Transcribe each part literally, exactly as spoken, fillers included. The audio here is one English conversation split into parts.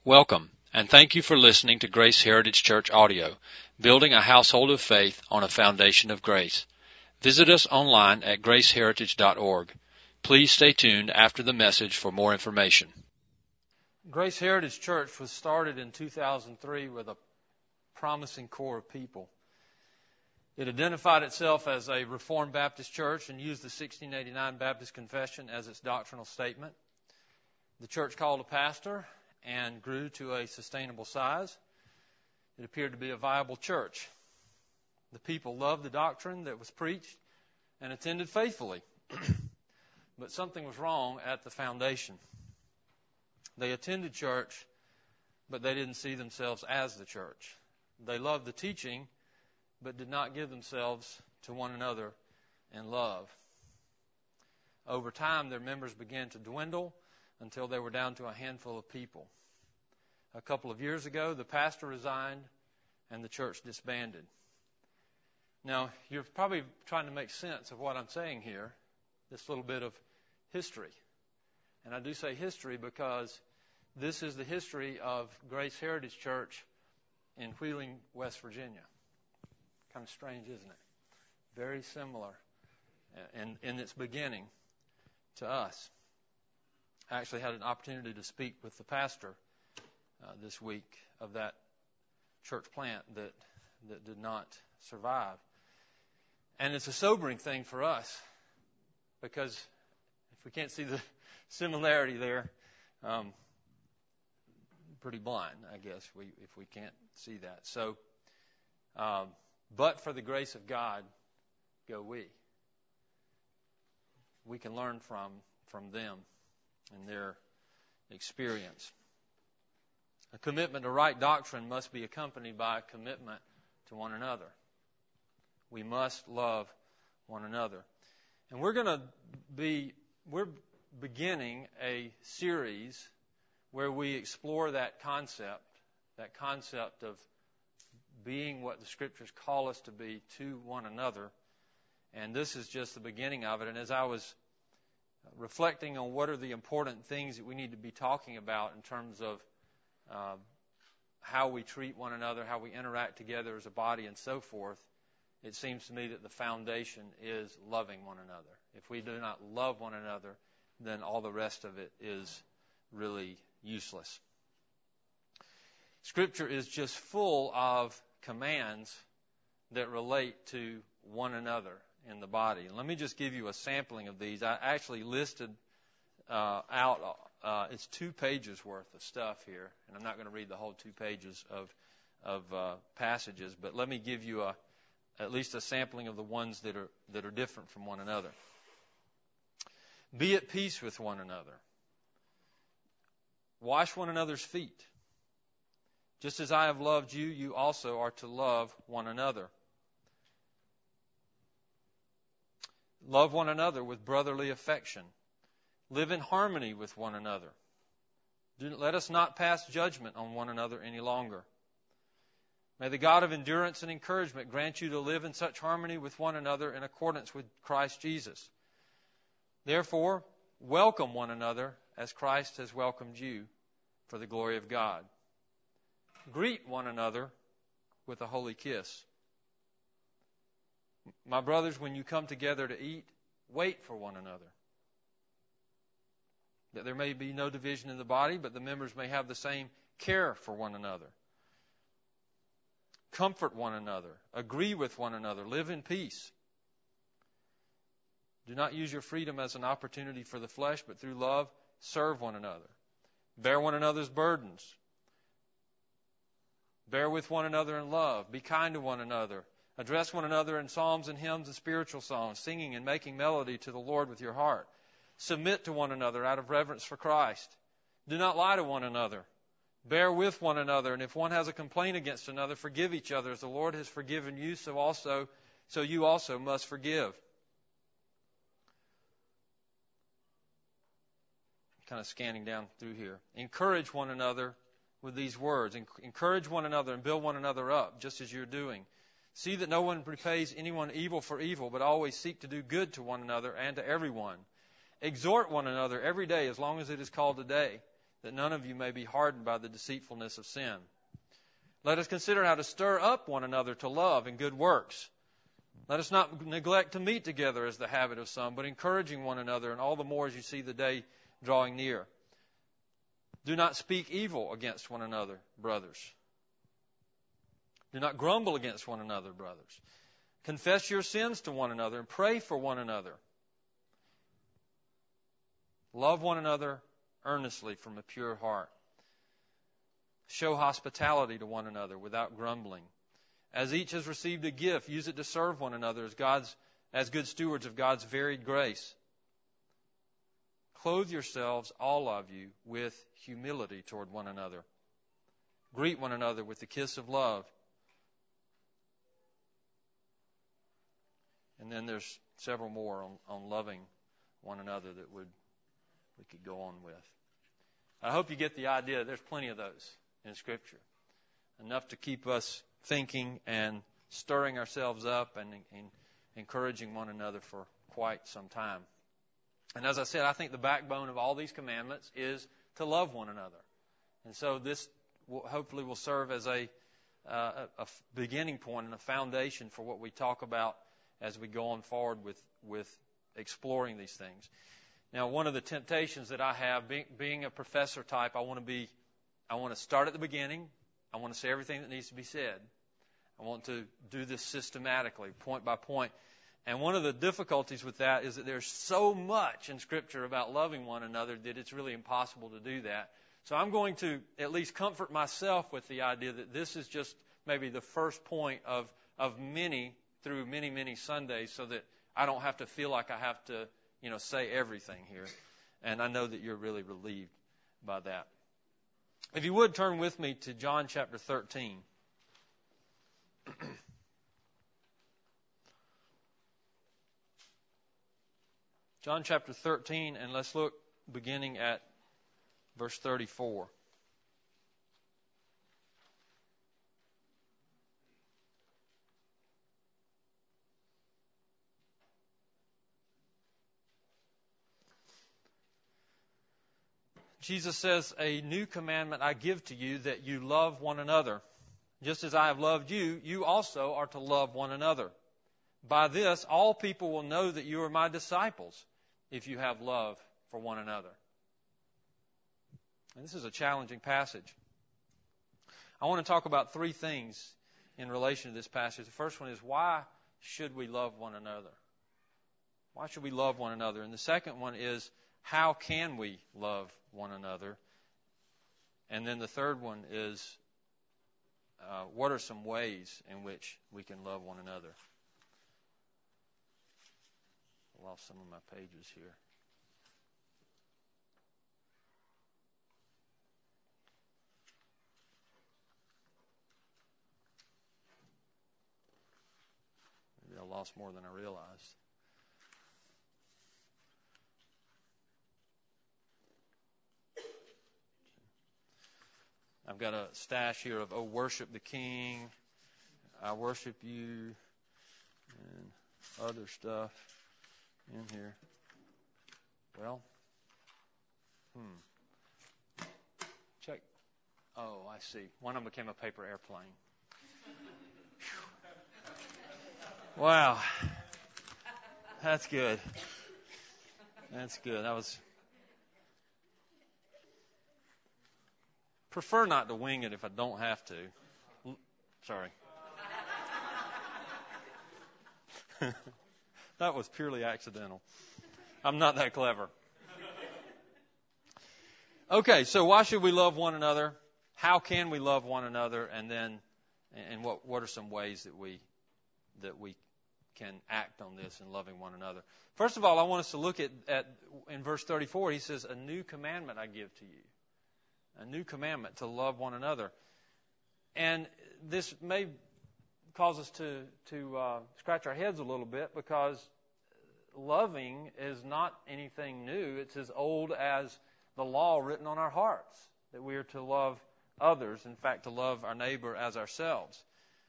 Welcome, and thank you for listening to Grace Heritage Church Audio, building a household of faith on a foundation of grace. Visit us online at grace heritage dot org. Please stay tuned after the message for more information. Grace Heritage Church was started in two thousand three with a promising core of people. It identified itself as a Reformed Baptist church and used the sixteen eighty-nine Baptist Confession as its doctrinal statement. The church called a pastor and grew to a sustainable size. It appeared to be a viable church. The people loved the doctrine that was preached and attended faithfully. But something was wrong at the foundation. They attended church, but they didn't see themselves as the church. They loved the teaching, but did not give themselves to one another in love. Over time, their members began to dwindle until they were down to a handful of people. A couple of years ago, the pastor resigned and the church disbanded. Now, you're probably trying to make sense of what I'm saying here, this little bit of history. And I do say history because this is the history of Grace Heritage Church in Wheeling, West Virginia. Kind of strange, isn't it? Very similar in, in its beginning to us. I actually had an opportunity to speak with the pastor uh, this week of that church plant that, that did not survive. And it's a sobering thing for us because if we can't see the similarity there, um, pretty blind, I guess, we, if we can't see that. So, um, but for the grace of God, go we. We can learn from, from them and their experience. A commitment to right doctrine must be accompanied by a commitment to one another. We must love one another. And we're going to be, we're beginning a series where we explore that concept, that concept of being what the Scriptures call us to be to one another. And this is just the beginning of it. And as I was reflecting on what are the important things that we need to be talking about in terms of uh, how we treat one another, how we interact together as a body, and so forth, it seems to me that the foundation is loving one another. If we do not love one another, then all the rest of it is really useless. Scripture is just full of commands that relate to one another in the body. And let me just give you a sampling of these. I actually listed uh, out, uh, it's two pages worth of stuff here, and I'm not going to read the whole two pages of of uh, passages, but let me give you a at least a sampling of the ones that are that are different from one another. Be at peace with one another. Wash one another's feet. Just as I have loved you, you also are to love one another. Love one another with brotherly affection. Live in harmony with one another. Do, let us not pass judgment on one another any longer. May the God of endurance and encouragement grant you to live in such harmony with one another in accordance with Christ Jesus. Therefore, welcome one another as Christ has welcomed you for the glory of God. Greet one another with a holy kiss. My brothers, when you come together to eat, wait for one another, that there may be no division in the body, but the members may have the same care for one another. Comfort one another, agree with one another, live in peace. Do not use your freedom as an opportunity for the flesh, but through love, serve one another. Bear one another's burdens. Bear with one another in love. Be kind to one another. Address one another in psalms and hymns and spiritual songs, singing and making melody to the Lord with your heart. Submit to one another out of reverence for Christ. Do not lie to one another. Bear with one another, and if one has a complaint against another, forgive each other as the Lord has forgiven you, so also, so you also must forgive. Kind of scanning down through here. Encourage one another with these words. Encourage one another and build one another up, just as you're doing. See that no one repays anyone evil for evil, but always seek to do good to one another and to everyone. Exhort one another every day as long as it is called today, that none of you may be hardened by the deceitfulness of sin. Let us consider how to stir up one another to love and good works. Let us not neglect to meet together as the habit of some, but encouraging one another, and all the more as you see the day drawing near. Do not speak evil against one another, brothers. Do not grumble against one another, brothers. Confess your sins to one another and pray for one another. Love one another earnestly from a pure heart. Show hospitality to one another without grumbling. As each has received a gift, use it to serve one another as God's, as good stewards of God's varied grace. Clothe yourselves, all of you, with humility toward one another. Greet one another with the kiss of love. And then there's several more on, on loving one another that would we could go on with. I hope you get the idea. There's plenty of those in Scripture. Enough to keep us thinking and stirring ourselves up and, and encouraging one another for quite some time. And as I said, I think the backbone of all these commandments is to love one another. And so this will, hopefully will serve as a, uh, a beginning point and a foundation for what we talk about as we go on forward with, with exploring these things. Now, one of the temptations that I have, being, being a professor type, I want to be, I want to start at the beginning. I want to say everything that needs to be said. I want to do this systematically, point by point. And one of the difficulties with that is that there's so much in Scripture about loving one another that it's really impossible to do that. So I'm going to at least comfort myself with the idea that this is just maybe the first point of, of many through many, many Sundays, so that I don't have to feel like I have to, you know, say everything here. And I know that you're really relieved by that. If you would turn with me to John chapter thirteen. John chapter thirteen, and let's look beginning at verse thirty-four. Jesus says, "A new commandment I give to you, that you love one another. Just as I have loved you, you also are to love one another. By this, all people will know that you are my disciples, if you have love for one another." And this is a challenging passage. I want to talk about three things in relation to this passage. The first one is, why should we love one another? Why should we love one another? And the second one is, how can we love one another? And then the third one is, uh, what are some ways in which we can love one another? I lost some of my pages here. Maybe I lost more than I realized. I've got a stash here of, "Oh, worship the King," "I worship you," and other stuff in here. Well, hmm. Check. Oh, I see. One of them became a paper airplane. Wow. That's good. That's good. That was... Prefer not to wing it if I don't have to. Sorry. That was purely accidental. I'm not that clever. Okay, so why should we love one another? How can we love one another? And then, and what what are some ways that we that we can act on this in loving one another? First of all, I want us to look at, at in verse thirty-four. He says, "A new commandment I give to you." A new commandment, to love one another. And this may cause us to, to uh, scratch our heads a little bit, because loving is not anything new. It's as old as the law written on our hearts, that we are to love others, in fact, to love our neighbor as ourselves.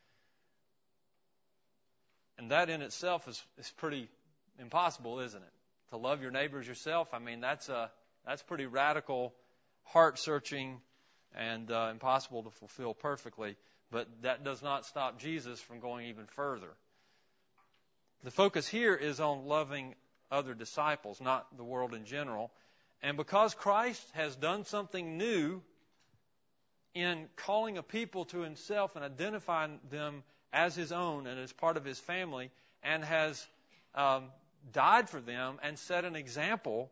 And that in itself is, is pretty impossible, isn't it? To love your neighbor as yourself, I mean, that's a that's pretty radical heart-searching and uh, impossible to fulfill perfectly, but that does not stop Jesus from going even further. The focus here is on loving other disciples, not the world in general. And because Christ has done something new in calling a people to himself and identifying them as his own and as part of his family, and has um, died for them and set an example,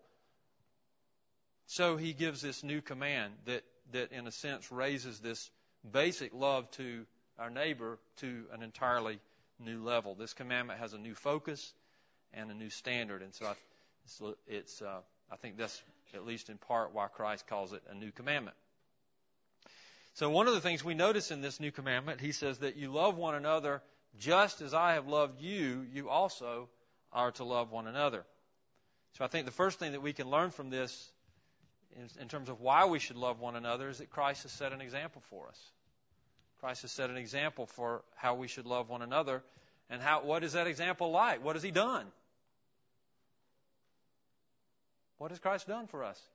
so he gives this new command that, that in a sense raises this basic love to our neighbor to an entirely new level. This commandment has a new focus and a new standard, and so I, it's, it's uh, I think that's at least in part why Christ calls it a new commandment. So one of the things we notice in this new commandment, he says that you love one another just as I have loved you, you also are to love one another. So I think the first thing that we can learn from this in, in terms of why we should love one another is that Christ has set an example for us. Christ has set an example for how we should love one another. And how, what is that example like? What has he done? What has Christ done for us?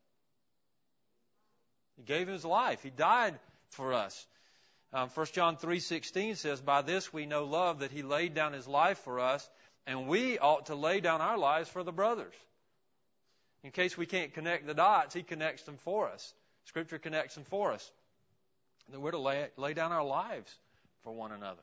He gave his life. He died for us. Um, First John three sixteen says, by this we know love, that he laid down his life for us, and we ought to lay down our lives for the brothers. In case we can't connect the dots, he connects them for us. Scripture connects them for us. That we're to lay, lay down our lives for one another.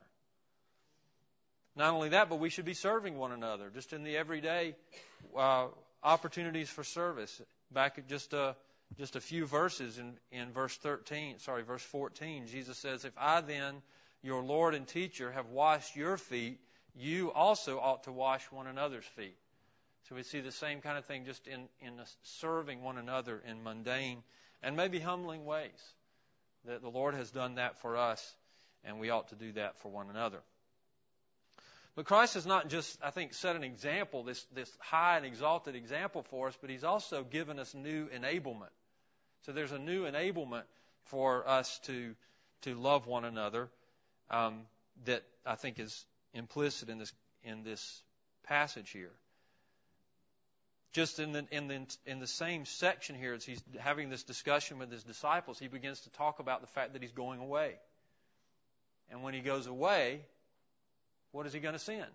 Not only that, but we should be serving one another, just in the everyday uh, opportunities for service. Back at just a Just a few verses in, in verse thirteen, sorry, verse fourteen, Jesus says, if I then, your Lord and teacher, have washed your feet, you also ought to wash one another's feet. So we see the same kind of thing just in, in serving one another in mundane and maybe humbling ways. That the Lord has done that for us, and we ought to do that for one another. But Christ has not just, I think, set an example, this, this high and exalted example for us, but he's also given us new enablement. So there's a new enablement for us to to love one another um, that I think is implicit in this in this passage here. Just in the in the in the same section here, as he's having this discussion with his disciples, he begins to talk about the fact that he's going away. And when he goes away, what is he going to send?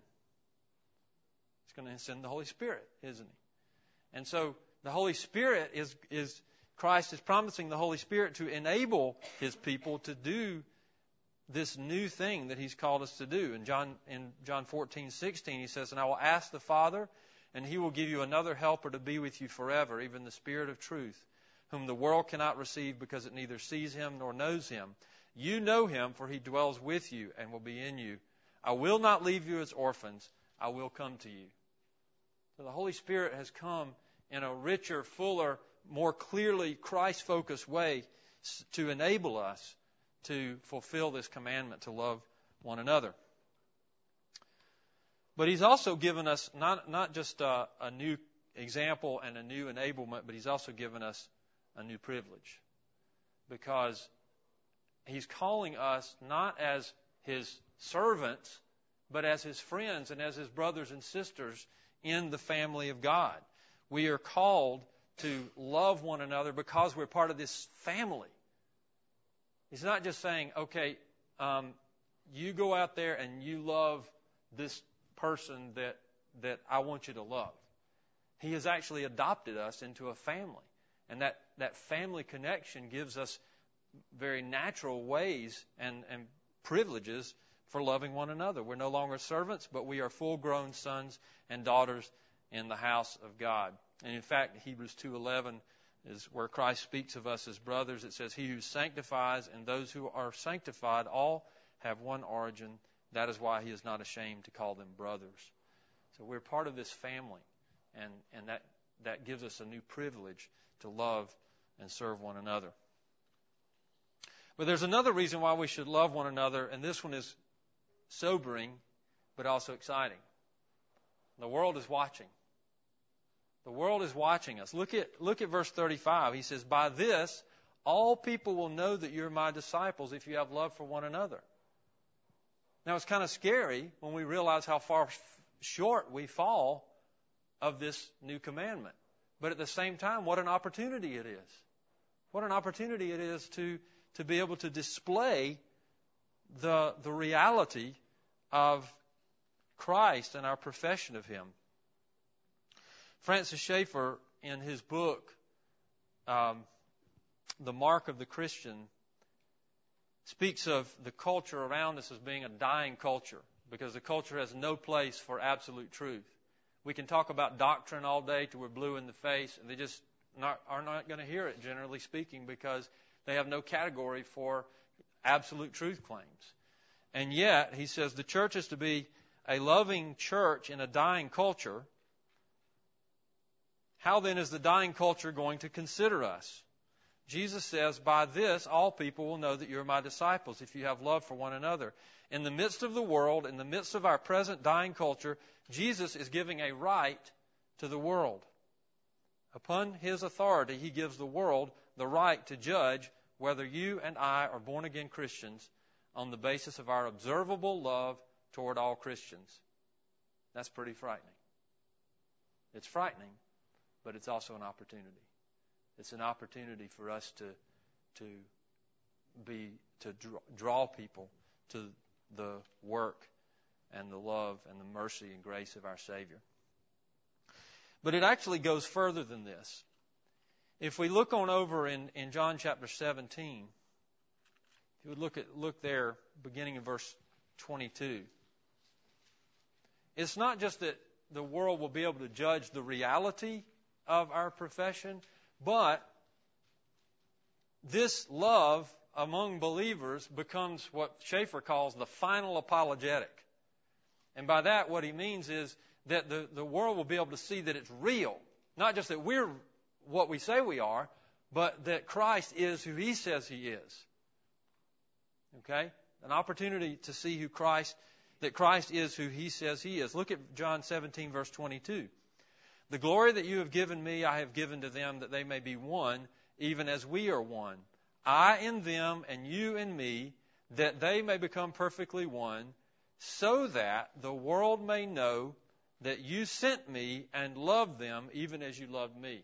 He's going to send the Holy Spirit, isn't he? And so the Holy Spirit is, is Christ is promising the Holy Spirit to enable his people to do this new thing that he's called us to do. In John, in John fourteen sixteen, he says, and I will ask the Father, and he will give you another helper to be with you forever, even the Spirit of truth, whom the world cannot receive because it neither sees him nor knows him. You know him, for he dwells with you and will be in you. I will not leave you as orphans. I will come to you. So the Holy Spirit has come in a richer, fuller, more clearly Christ-focused way to enable us to fulfill this commandment to love one another. But he's also given us not, not just a, a new example and a new enablement, but he's also given us a new privilege. Because he's calling us not as his servants, but as his friends and as his brothers and sisters in the family of God. We are called to love one another because we're part of this family. He's not just saying, okay, um, you go out there and you love this person that that I want you to love. He has actually adopted us into a family. And that, that family connection gives us very natural ways and, and privileges for loving one another. We're no longer servants, but we are full-grown sons and daughters in the house of God. And in fact, Hebrews two eleven is where Christ speaks of us as brothers. It says, he who sanctifies and those who are sanctified all have one origin. That is why he is not ashamed to call them brothers. So we're part of this family, and, and that, that gives us a new privilege to love and serve one another. But there's another reason why we should love one another, and this one is sobering, but also exciting. The world is watching. The world is watching us. Look at, look at verse thirty-five. He says, by this, all people will know that you're my disciples if you have love for one another. Now, it's kind of scary when we realize how far short we fall of this new commandment. But at the same time, what an opportunity it is. What an opportunity it is to, to be able to display the, the reality of Christ and our profession of Him. Francis Schaeffer, in his book, um, The Mark of the Christian, speaks of the culture around us as being a dying culture, because the culture has no place for absolute truth. We can talk about doctrine all day till we're blue in the face, and they just not, are not going to hear it, generally speaking, because they have no category for absolute truth claims. And yet, he says, the church is to be a loving church in a dying culture. How then is the dying culture going to consider us? Jesus says, by this all people will know that you're my disciples, if you have love for one another. In the midst of the world, in the midst of our present dying culture, Jesus is giving a right to the world. Upon His authority, He gives the world the right to judge whether you and I are born-again Christians on the basis of our observable love toward all Christians. That's pretty frightening. It's frightening, but it's also an opportunity. It's an opportunity for us to to be to draw, draw people to the work and the love and the mercy and grace of our Savior. But it actually goes further than this. If we look on over in, in John chapter seventeen, if you would look at look there, beginning in verse twenty-two. It's not just that the world will be able to judge the reality of our profession, but this love among believers becomes what Schaeffer calls the final apologetic. And by that, what he means is that the, the world will be able to see that it's real. Not just that we're what we say we are, but that Christ is who He says He is. Okay? An opportunity to see who Christ, that Christ is who He says He is. Look at John seventeen, verse twenty-two. The glory that you have given me, I have given to them, that they may be one, even as we are one. I in them, and you in me, that they may become perfectly one, so that the world may know that you sent me and loved them, even as you loved me.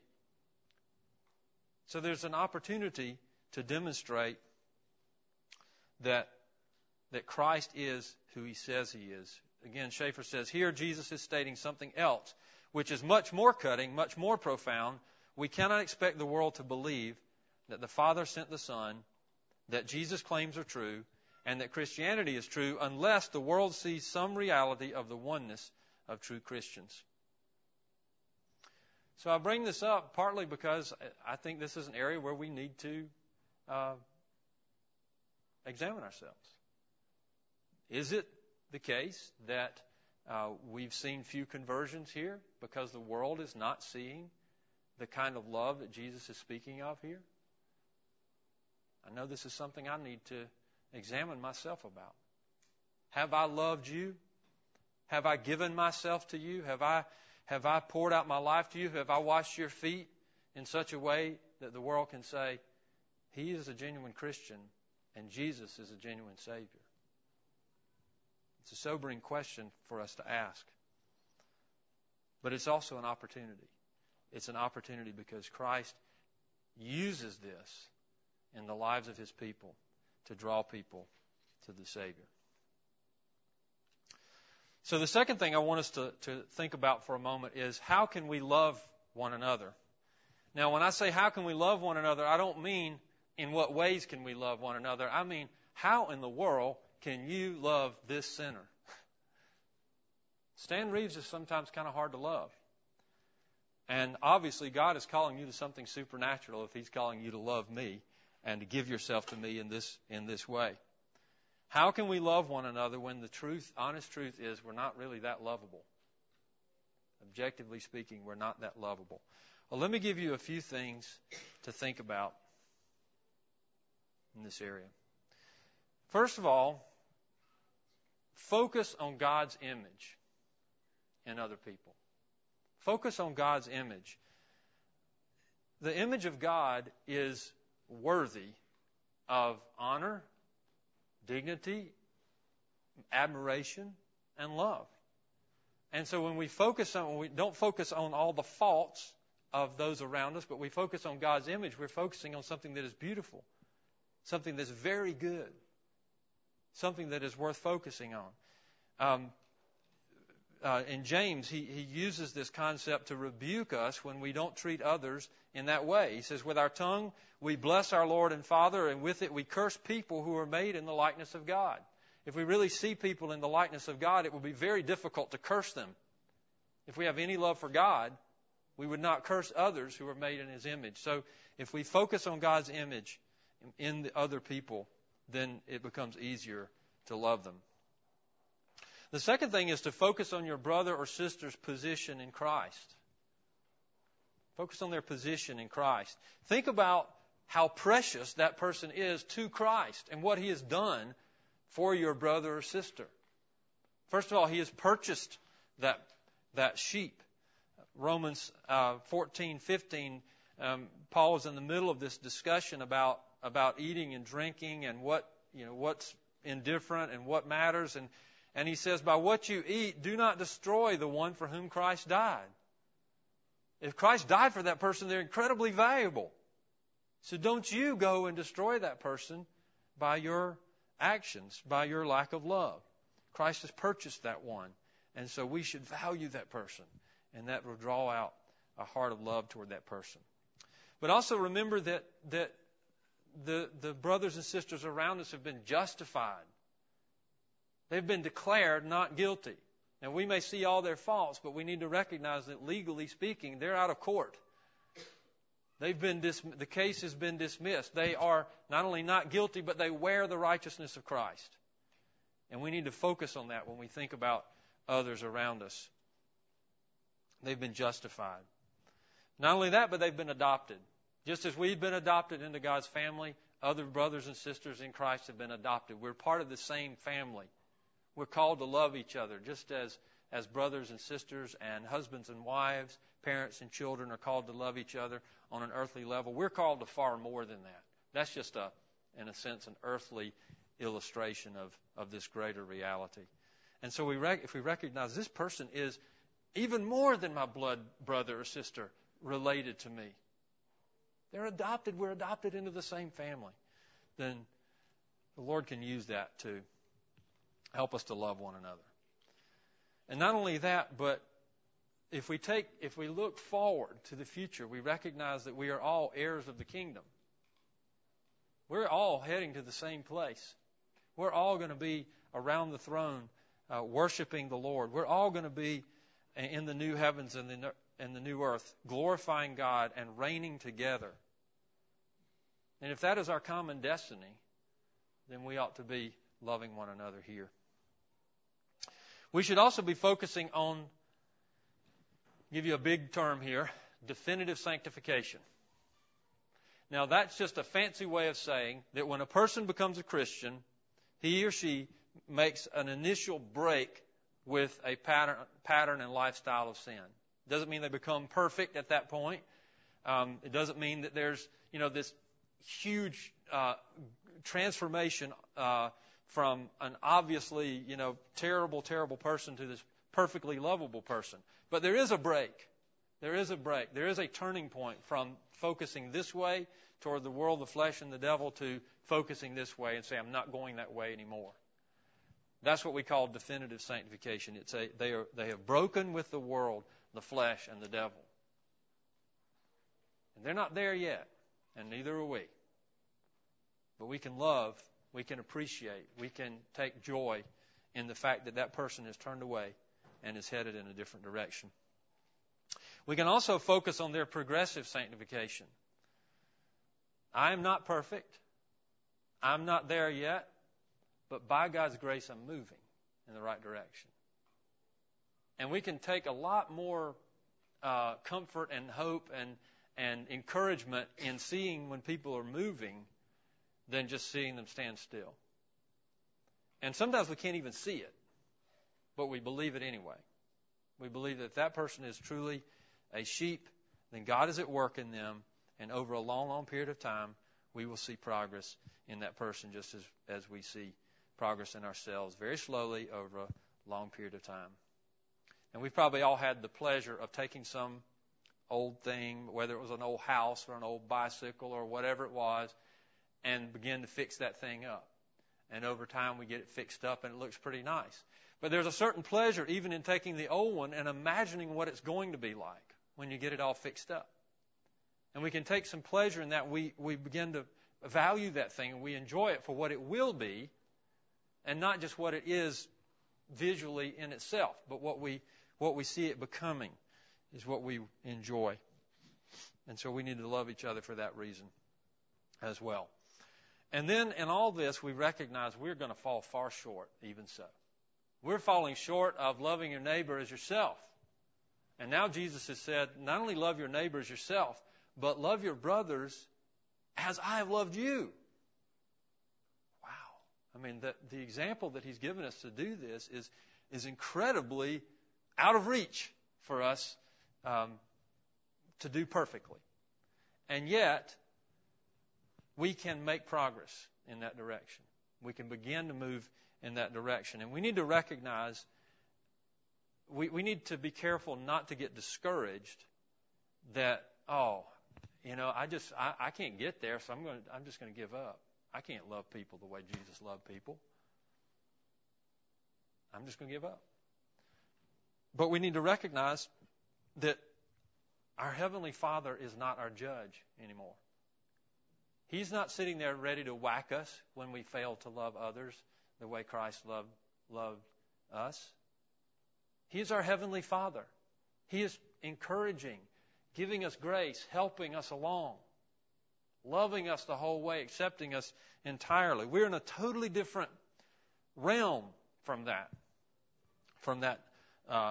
So there's an opportunity to demonstrate that, that Christ is who He says He is. Again, Schaeffer says, here Jesus is stating something else, which is much more cutting, much more profound. We cannot expect the world to believe that the Father sent the Son, that Jesus' claims are true, and that Christianity is true unless the world sees some reality of the oneness of true Christians. So I bring this up partly because I think this is an area where we need to uh, examine ourselves. Is it the case that uh, we've seen few conversions here because the world is not seeing the kind of love that Jesus is speaking of here? I know this is something I need to examine myself about. Have I loved you? Have I given myself to you? Have I have I poured out my life to you? Have I washed your feet in such a way that the world can say, he is a genuine Christian and Jesus is a genuine Savior? It's a sobering question for us to ask. But it's also an opportunity. It's an opportunity because Christ uses this in the lives of His people to draw people to the Savior. So the second thing I want us to, to think about for a moment is how can we love one another? Now, when I say how can we love one another, I don't mean in what ways can we love one another. I mean, how in the world can you love this sinner? Stan Reeves is sometimes kind of hard to love. And obviously God is calling you to something supernatural if He's calling you to love me and to give yourself to me in this in this way. How can we love one another when the truth, honest truth is we're not really that lovable? Objectively speaking, we're not that lovable. Well, let me give you a few things to think about in this area. First of all, focus on God's image in other people. Focus on God's image. The image of God is worthy of honor, dignity, admiration, and love. And so when we focus on, when we don't focus on all the faults of those around us, but we focus on God's image, we're focusing on something that is beautiful, something that's very good, something that is worth focusing on. Um, uh, in James, he, he uses this concept to rebuke us when we don't treat others in that way. He says, with our tongue we bless our Lord and Father, and with it we curse people who are made in the likeness of God. If we really see people in the likeness of God, it will be very difficult to curse them. If we have any love for God, we would not curse others who are made in His image. So if we focus on God's image in the other people, then it becomes easier to love them. The second thing is to focus on your brother or sister's position in Christ. Focus on their position in Christ. Think about how precious that person is to Christ and what He has done for your brother or sister. First of all, He has purchased that that sheep. Romans uh, fourteen fifteen, um, Paul is in the middle of this discussion about about eating and drinking and what you know what's indifferent and what matters, and and he says, by what you eat, do not destroy the one for whom Christ died. If Christ died for that person, they're incredibly valuable. So don't you go and destroy that person by your actions, by your lack of love. Christ has purchased that one. And so we should value that person. And that will draw out a heart of love toward that person. But also remember that, that the, the brothers and sisters around us have been justified. They've been declared not guilty. Now, we may see all their faults, but we need to recognize that legally speaking, they're out of court. They've been dis- the case has been dismissed. They are not only not guilty, but they wear the righteousness of Christ. And we need to focus on that when we think about others around us. They've been justified. Not only that, but they've been adopted. Just as we've been adopted into God's family, other brothers and sisters in Christ have been adopted. We're part of the same family. We're called to love each other, just as, as brothers and sisters and husbands and wives, parents and children are called to love each other on an earthly level. We're called to far more than that. That's just, a, in a sense, an earthly illustration of, of this greater reality. And so we rec- if we recognize this person is even more than my blood brother or sister related to me, they're adopted, we're adopted into the same family, then the Lord can use that to help us to love one another. And not only that, but if we take, if we look forward to the future, we recognize that we are all heirs of the kingdom. We're all heading to the same place. We're all going to be around the throne, uh, worshiping the Lord. We're all going to be in the new heavens and the, and the new earth, glorifying God and reigning together. And if that is our common destiny, then we ought to be loving one another here. We should also be focusing on, give you a big term here, definitive sanctification. Now that's just a fancy way of saying that when a person becomes a Christian, he or she makes an initial break with a pattern, pattern and lifestyle of sin. It doesn't mean they become perfect at that point. Um, it doesn't mean that there's, you know, this huge uh, transformation uh, from an obviously, you know, terrible, terrible person to this perfectly lovable person. But there is a break. There is a break. There is a turning point from focusing this way toward the world, the flesh, and the devil to focusing this way and say, I'm not going that way anymore. That's what we call definitive sanctification. It's a, they are, they have broken with the world, the flesh, and the devil. And they're not there yet, and neither are we. But we can love, we can appreciate, we can take joy in the fact that that person has turned away and is headed in a different direction. We can also focus on their progressive sanctification. I am not perfect. I'm not there yet. But by God's grace, I'm moving in the right direction. And we can take a lot more uh, comfort and hope and, and encouragement in seeing when people are moving than just seeing them stand still. And sometimes we can't even see it, but we believe it anyway. We believe that if that person is truly a sheep, then God is at work in them, and over a long, long period of time, we will see progress in that person just as, as we see progress in ourselves very slowly over a long period of time. And we've probably all had the pleasure of taking some old thing, whether it was an old house or an old bicycle or whatever it was, and begin to fix that thing up. And over time we get it fixed up and it looks pretty nice. But there's a certain pleasure even in taking the old one and imagining what it's going to be like when you get it all fixed up. And we can take some pleasure in that. We, we begin to value that thing and we enjoy it for what it will be and not just what it is visually in itself, but what we, what we see it becoming is what we enjoy. And so we need to love each other for that reason as well. And then in all this, we recognize we're going to fall far short, even so. We're falling short of loving your neighbor as yourself. And now Jesus has said, not only love your neighbor as yourself, but love your brothers as I have loved you. Wow. I mean, the, the example that he's given us to do this is, is incredibly out of reach for us um, to do perfectly. And yet, we can make progress in that direction. We can begin to move in that direction. And we need to recognize, we, we need to be careful not to get discouraged that, oh, you know, I just, I, I can't get there, so I'm going to, I'm just going to give up. I can't love people the way Jesus loved people. I'm just going to give up. But we need to recognize that our Heavenly Father is not our judge anymore. He's not sitting there ready to whack us when we fail to love others the way Christ loved, loved us. He is our Heavenly Father. He is encouraging, giving us grace, helping us along, loving us the whole way, accepting us entirely. We're in a totally different realm from that, from that uh,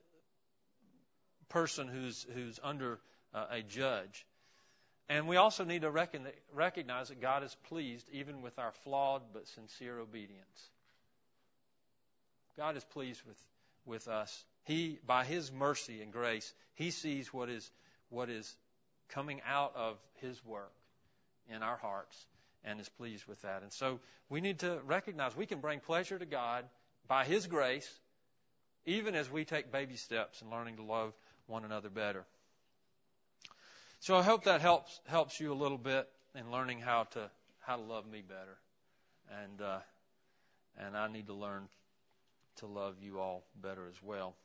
person who's who's under uh, a judge. And we also need to reckon, recognize that God is pleased even with our flawed but sincere obedience. God is pleased with, with us. He, by His mercy and grace, He sees what is what is coming out of His work in our hearts and is pleased with that. And so we need to recognize we can bring pleasure to God by His grace, even as we take baby steps in learning to love one another better. So I hope that helps helps you a little bit in learning how to how to love me better, and uh, and I need to learn to love you all better as well.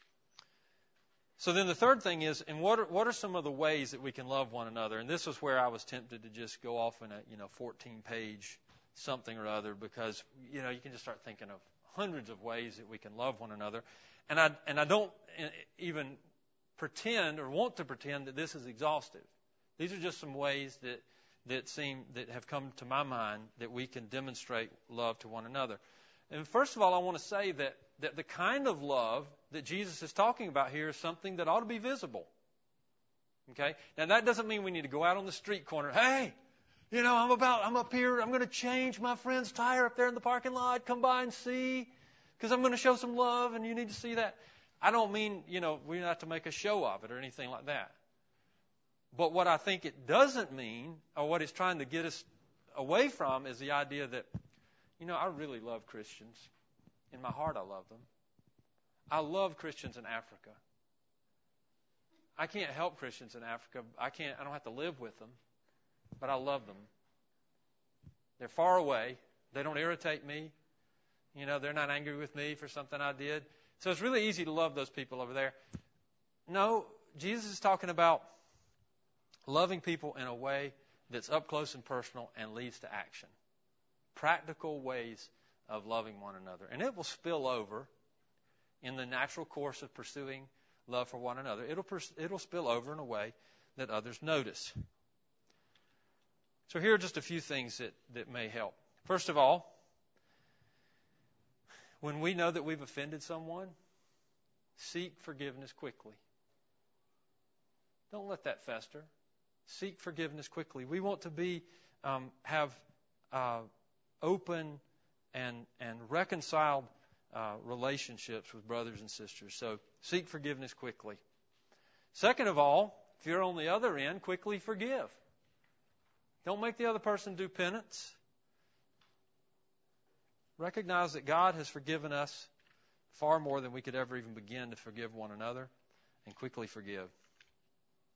So then the third thing is, and what are, what are some of the ways that we can love one another? And this was where I was tempted to just go off in a you know fourteen page something or other, because you know you can just start thinking of hundreds of ways that we can love one another, and I and I don't even pretend or want to pretend that this is exhaustive. These are just some ways that that seem that have come to my mind that we can demonstrate love to one another. And first of all, I want to say that that the kind of love that Jesus is talking about here is something that ought to be visible. Okay? Now that doesn't mean we need to go out on the street corner. Hey, you know, I'm about I'm up here, I'm going to change my friend's tire up there in the parking lot. Come by and see, because I'm going to show some love and you need to see that. I don't mean, you know, we don't have to make a show of it or anything like that. But what I think it doesn't mean, or what it's trying to get us away from, is the idea that, you know, I really love Christians. In my heart, I love them. I love Christians in Africa. I can't help Christians in Africa. I can't. I don't have to live with them, but I love them. They're far away. They don't irritate me. You know, they're not angry with me for something I did. So it's really easy to love those people over there. No, Jesus is talking about loving people in a way that's up close and personal and leads to action. Practical ways of loving one another. And it will spill over in the natural course of pursuing love for one another. It'll, it'll spill over in a way that others notice. So here are just a few things that, that may help. First of all, when we know that we've offended someone, seek forgiveness quickly. Don't let that fester. Seek forgiveness quickly. We want to be um, have uh, open and and reconciled uh, relationships with brothers and sisters. So seek forgiveness quickly. Second of all, if you're on the other end, quickly forgive. Don't make the other person do penance. Recognize that God has forgiven us far more than we could ever even begin to forgive one another, and quickly forgive.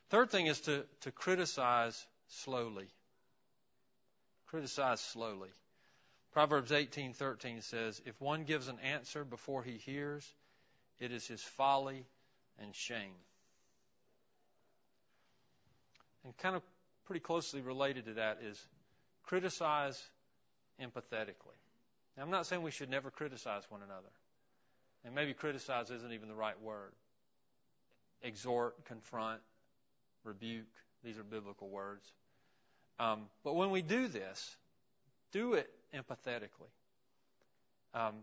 Third thing is to, to criticize slowly. Criticize slowly. Proverbs eighteen thirteen says, if one gives an answer before he hears, it is his folly and shame. And kind of pretty closely related to that is criticize empathetically. Now, I'm not saying we should never criticize one another. And maybe criticize isn't even the right word. Exhort, confront, rebuke, these are biblical words. Um, but when we do this, do it empathetically. Um,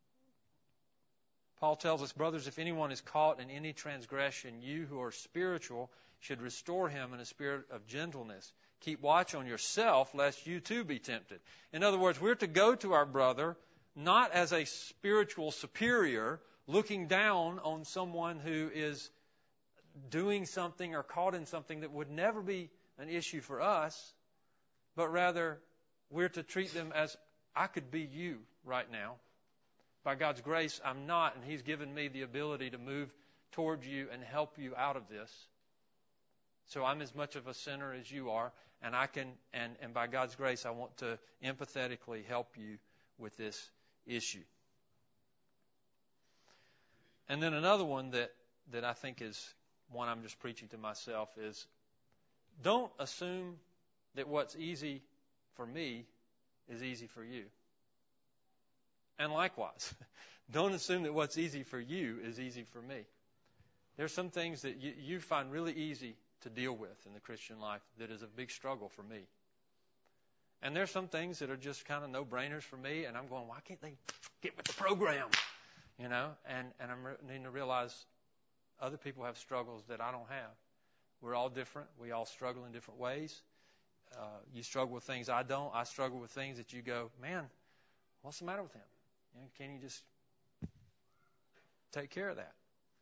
Paul tells us, brothers, if anyone is caught in any transgression, you who are spiritual should restore him in a spirit of gentleness. Keep watch on yourself, lest you too be tempted. In other words, we're to go to our brother not as a spiritual superior, looking down on someone who is doing something or caught in something that would never be an issue for us, but rather we're to treat them as I could be you right now. By God's grace, I'm not, and He's given me the ability to move towards you and help you out of this. So I'm as much of a sinner as you are, and I can, and, and by God's grace, I want to empathetically help you with this issue. And then another one that, that I think is one I'm just preaching to myself is, don't assume that what's easy for me is easy for you. And likewise, don't assume that what's easy for you is easy for me. There's some things that you, you find really easy to deal with in the Christian life that is a big struggle for me. And there's some things that are just kind of no-brainers for me, and I'm going, why can't they get with the program? You know, and, and I'm re- needing to realize other people have struggles that I don't have. We're all different. We all struggle in different ways. Uh, you struggle with things I don't. I struggle with things that you go, man, what's the matter with him? You know, can you just take care of that?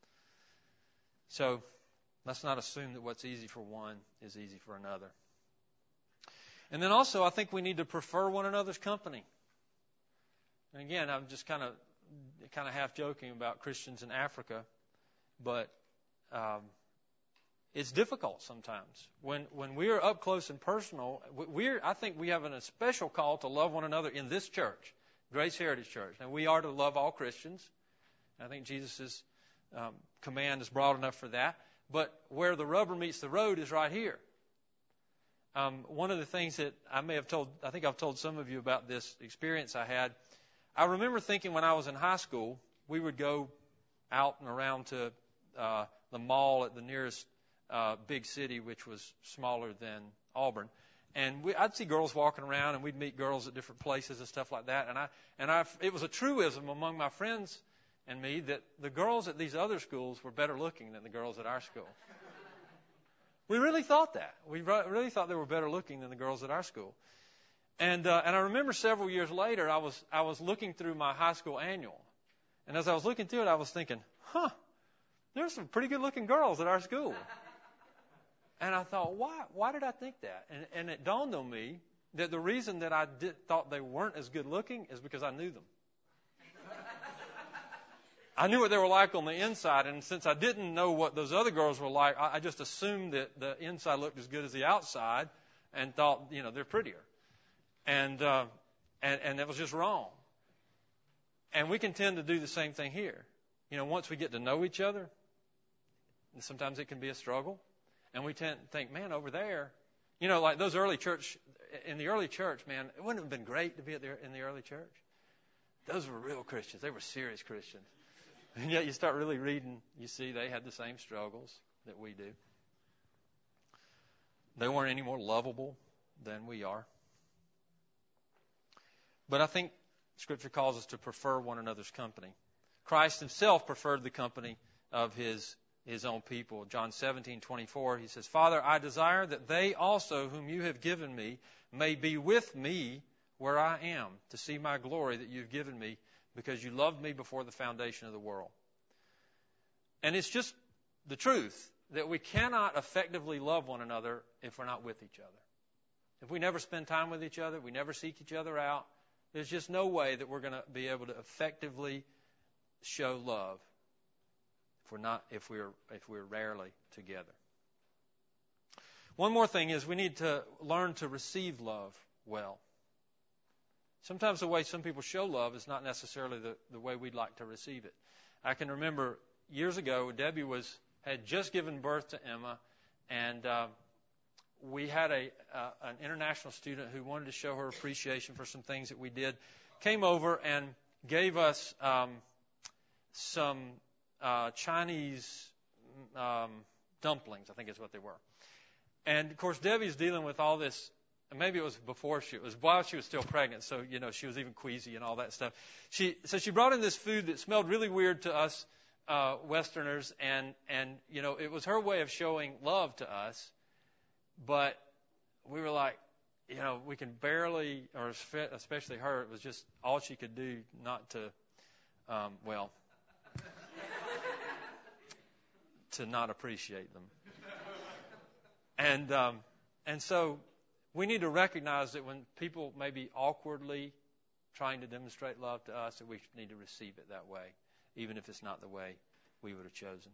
So let's not assume that what's easy for one is easy for another. And then also, I think we need to prefer one another's company. And again, I'm just kind of kind of half joking about Christians in Africa, but um, it's difficult sometimes. When when we are up close and personal, we're I think we have a special call to love one another in this church, Grace Heritage Church. And we are to love all Christians. I think Jesus' um, command is broad enough for that. But where the rubber meets the road is right here. Um, one of the things that I may have told, I think I've told some of you about this experience I had. I remember thinking when I was in high school, we would go out and around to uh, the mall at the nearest uh, big city, which was smaller than Auburn. And we, I'd see girls walking around, and we'd meet girls at different places and stuff like that. And I, and I, it was a truism among my friends and me that the girls at these other schools were better looking than the girls at our school. We really thought that. We really thought they were better looking than the girls at our school. And uh, and I remember several years later, I was I was looking through my high school annual, and as I was looking through it, I was thinking, huh, there's some pretty good looking girls at our school. And I thought, why why did I think that? And and it dawned on me that the reason that I did, thought they weren't as good looking is because I knew them. I knew what they were like on the inside, and since I didn't know what those other girls were like, I, I just assumed that the inside looked as good as the outside, and thought, you know, they're prettier, and uh, and and that was just wrong. And we can tend to do the same thing here. You know, once we get to know each other, and sometimes it can be a struggle, and we tend to think, man, over there, you know, like those early church in the early church, man, it wouldn't have been great to be at the, in the early church. Those were real Christians. They were serious Christians. And yet you start really reading, you see they had the same struggles that we do. They weren't any more lovable than we are. But I think Scripture calls us to prefer one another's company. Christ himself preferred the company of his, his own people. John seventeen twenty-four, he says, Father, I desire that they also whom you have given me may be with me where I am, to see my glory that you've given me, because you loved me before the foundation of the world. And it's just the truth that we cannot effectively love one another if we're not with each other. If we never spend time with each other, we never seek each other out, there's just no way that we're going to be able to effectively show love if we're not, if we're, if we're rarely together. One more thing is we need to learn to receive love well. Sometimes the way some people show love is not necessarily the, the way we'd like to receive it. I can remember years ago, Debbie was had just given birth to Emma, and uh, we had a uh, an international student who wanted to show her appreciation for some things that we did, came over and gave us um, some uh, Chinese um, dumplings, I think is what they were. And, of course, Debbie's dealing with all this. And maybe it was before she, it was while she was still pregnant, so, you know, she was even queasy and all that stuff. She, so she brought in this food that smelled really weird to us, uh, Westerners, and, and, you know, it was her way of showing love to us, but we were like, you know, we can barely, or especially her, it was just all she could do not to, um, well, to not appreciate them. And, um, and so, we need to recognize that when people may be awkwardly trying to demonstrate love to us, that we need to receive it that way, even if it's not the way we would have chosen.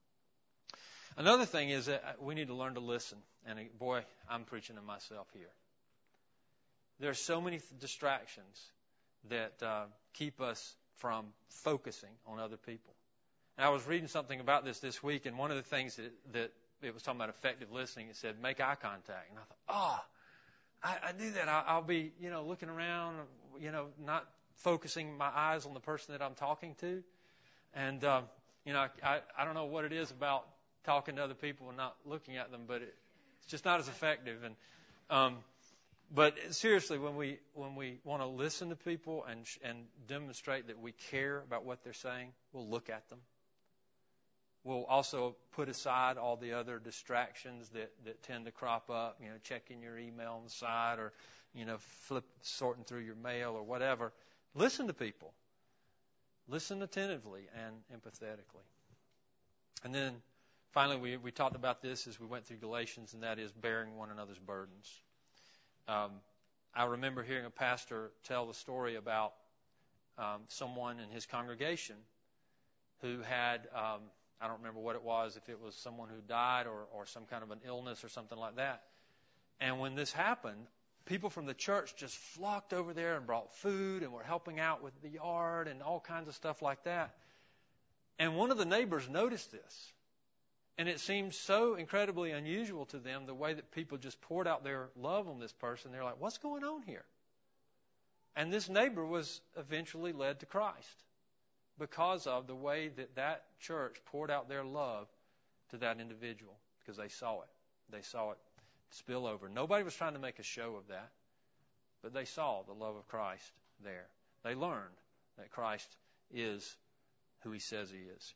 Another thing is that we need to learn to listen. And boy, I'm preaching to myself here. There are so many distractions that uh, keep us from focusing on other people. And I was reading something about this this week, and one of the things that, that it was talking about effective listening, it said, make eye contact. And I thought, oh, I, I do that. I, I'll be, you know, looking around, you know, not focusing my eyes on the person that I'm talking to. And, um, you know, I, I don't know what it is about talking to other people and not looking at them, but it, it's just not as effective. And, um, but seriously, when we when we want to listen to people and and demonstrate that we care about what they're saying, we'll look at them. We'll also put aside all the other distractions that, that tend to crop up, you know, checking your email on the side or, you know, flip, sorting through your mail or whatever. Listen to people. Listen attentively and empathetically. And then finally, we, we talked about this as we went through Galatians, and that is bearing one another's burdens. Um, I remember hearing a pastor tell the story about um, someone in his congregation who had... Um, I don't remember what it was, if it was someone who died or, or some kind of an illness or something like that. And when this happened, people from the church just flocked over there and brought food and were helping out with the yard and all kinds of stuff like that. And one of the neighbors noticed this. And it seemed so incredibly unusual to them, the way that people just poured out their love on this person. They're like, what's going on here? And this neighbor was eventually led to Christ, because of the way that that church poured out their love to that individual, because they saw it. They saw it spill over. Nobody was trying to make a show of that, but they saw the love of Christ there. They learned that Christ is who he says he is,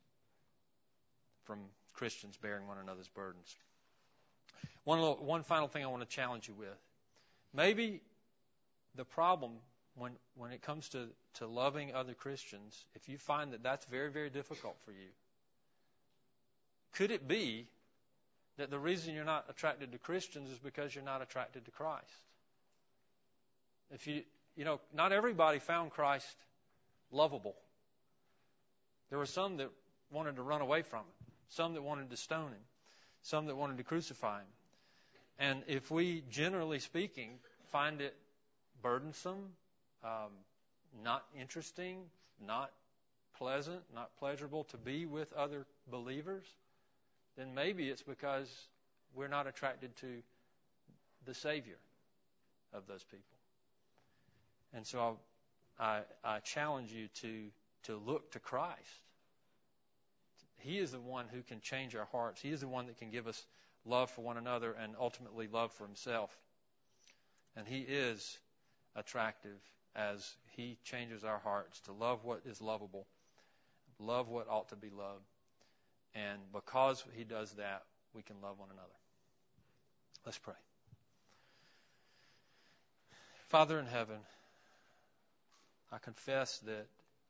from Christians bearing one another's burdens. One, little, one final thing I want to challenge you with. Maybe the problem when when it comes to, to loving other Christians, if you find that that's very, very difficult for you, could it be that the reason you're not attracted to Christians is because you're not attracted to Christ? If you, you know, not everybody found Christ lovable. There were some that wanted to run away from him, some that wanted to stone him, some that wanted to crucify him. And if we, generally speaking, find it burdensome, um, not interesting, not pleasant, not pleasurable to be with other believers, then maybe it's because we're not attracted to the Savior of those people. And so I, I challenge you to, to look to Christ. He is the one who can change our hearts. He is the one that can give us love for one another and ultimately love for himself. And he is attractive as he changes our hearts to love what is lovable, love what ought to be loved. And because he does that, we can love one another. Let's pray. Father in heaven, I confess that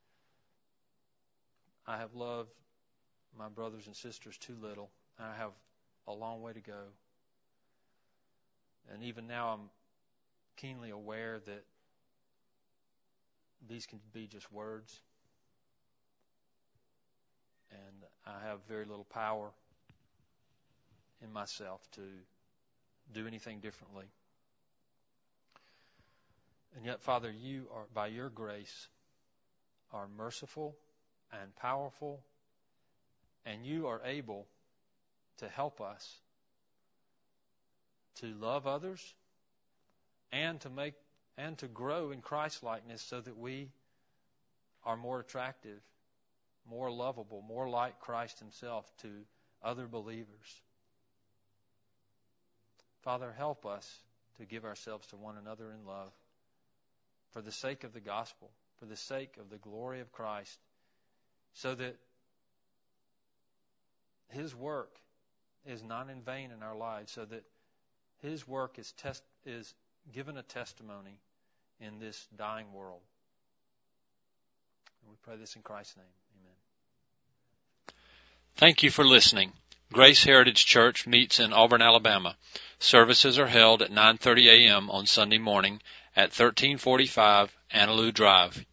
I have loved my brothers and sisters too little, and I have a long way to go. And even now I'm keenly aware that these can be just words, and I have very little power in myself to do anything differently. And yet, Father, you are, by your grace, are merciful and powerful, and you are able to help us to love others and to make and to grow in Christ-likeness so that we are more attractive, more lovable, more like Christ himself to other believers. Father, help us to give ourselves to one another in love for the sake of the gospel, for the sake of the glory of Christ, so that his work is not in vain in our lives, so that his work is test, is given a testimony in this dying world. And we pray this in Christ's name. Amen. Thank you for listening. Grace Heritage Church meets in Auburn, Alabama. Services are held at nine thirty a.m. on Sunday morning at thirteen forty-five Annaloo Drive,